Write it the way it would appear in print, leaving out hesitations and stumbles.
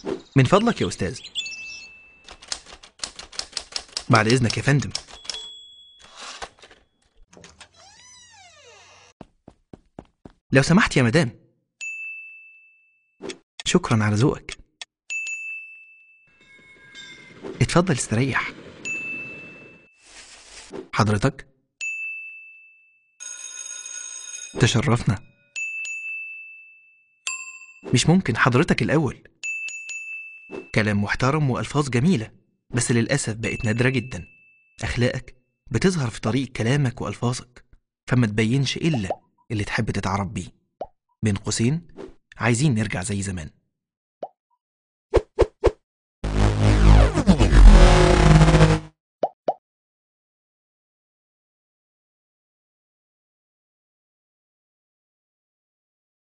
من فضلك يا أستاذ. بعد إذنك يا فندم. لو سمحت يا مدام. شكرا على ذوقك. اتفضل استريح. حضرتك تشرفنا. مش ممكن، حضرتك الأول. كلام محترم وألفاظ جميلة، بس للأسف بقت نادرة جدا. أخلاقك بتظهر في طريقة كلامك وألفاظك، فما تبينش إلا اللي تحب تتعرف بيه. بين قوسين، عايزين نرجع زي زمان.